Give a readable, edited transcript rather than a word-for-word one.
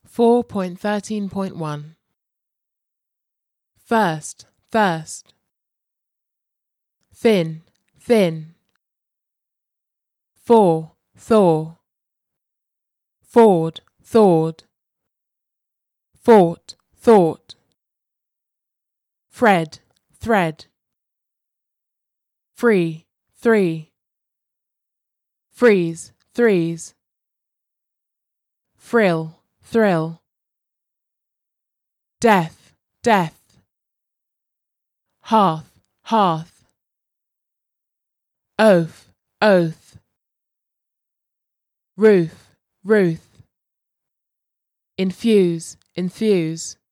4.13.1 First, thirst. Thin, thin. Thaw, thaw. Thawed, thawed. Thought, thought. Thread, thread. Free, three. Freeze, threes. Thrill, thrill. Death, death. Hearth, hearth. Oath, oath. Ruth, ruth. Infuse, infuse.